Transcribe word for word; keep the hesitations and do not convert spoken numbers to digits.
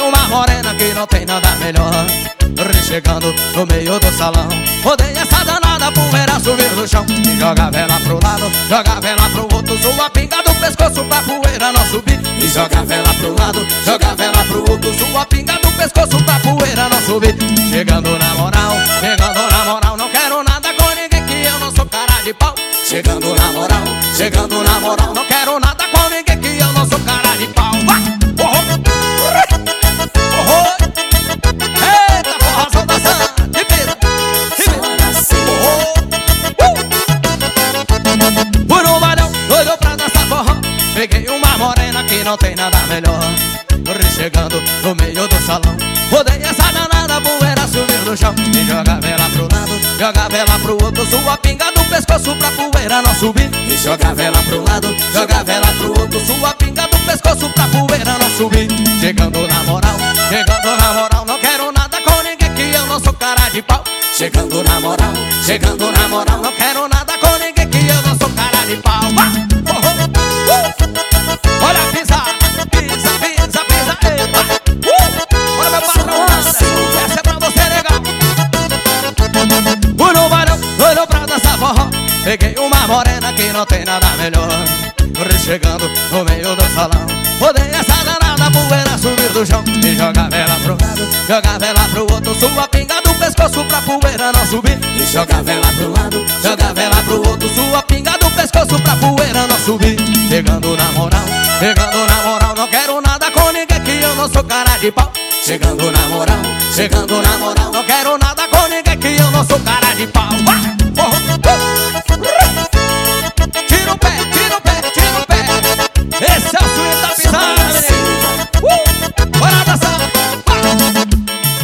uma morena que não tem nada melhor. Chegando no meio do salão, rodei essa danada, poeira subiu no chão. E joga a vela pro lado, joga a vela pro outro, sua pinga do pescoço pra poeira não subir. E joga a vela pro lado, joga a vela pro outro, sua pinga do pescoço pra poeira não subir. Chegando na moral, chegando na moral, não quero nada com ninguém que eu não sou cara de pau. Chegando na moral, chegando na moral, não quero nada com ninguém que eu não sou cara de pau. Vai! Peguei uma morena que não tem nada melhor. Chegando no meio do salão, rodei essa danada, poeira subiu no chão. E joga a vela pro lado, joga a vela pro outro, sua pinga do pescoço pra poeira não subir. E joga a vela pro lado, joga a vela pro outro, sua pinga do pescoço pra poeira não subir. Chegando na moral, chegando na moral, não quero nada com ninguém que eu não sou cara de pau. Chegando na moral, chegando na moral, não quero nada com ninguém que eu não sou cara de pau. Vai! Olha a pisa, pisa, pisa, pisa, eita. uh! Olha meu patrão, essa é pra você, legal. Fui no barão, olhou pra dançar forró. Peguei uma morena que não tem nada melhor. Chegando no meio do salão, rodei essa danada, poeira subir do chão. E joga a vela pro lado, joga a vela pro outro, sua pinga do pescoço pra poeira não subir. E joga a vela pro lado, joga a vela pro outro, sua pinga do pescoço pra poeira não subir. Chegando na moral, chegando na moral, não quero nada com ninguém que eu não sou cara de pau. Chegando na moral, chegando na moral, não quero nada